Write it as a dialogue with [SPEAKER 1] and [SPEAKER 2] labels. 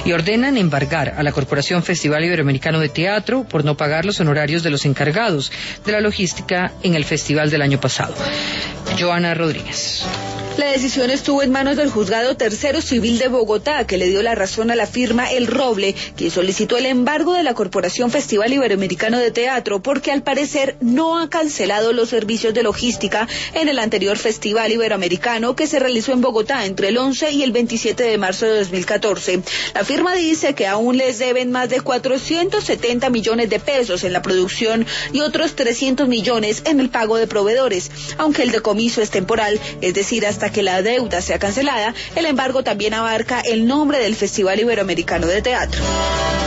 [SPEAKER 1] y ordenan embargar a la Corporación Festival Iberoamericano de Teatro por no pagar los honorarios de los encargados de la logística en el festival del año pasado. Joana Rodríguez.
[SPEAKER 2] La decisión estuvo en manos del Juzgado Tercero Civil de Bogotá, que le dio la razón a la firma El Roble, quien solicitó el embargo de la Corporación Festival Iberoamericano de Teatro, porque al parecer no ha cancelado los servicios de logística en el anterior Festival Iberoamericano que se realizó en Bogotá entre el 11 y el 27 de marzo de 2014. La firma dice que aún les deben más de 470 millones de pesos en la producción y otros 300 millones en el pago de proveedores, aunque el decomiso es temporal, es decir, hasta que la deuda sea cancelada. El embargo también abarca el nombre del Festival Iberoamericano de Teatro.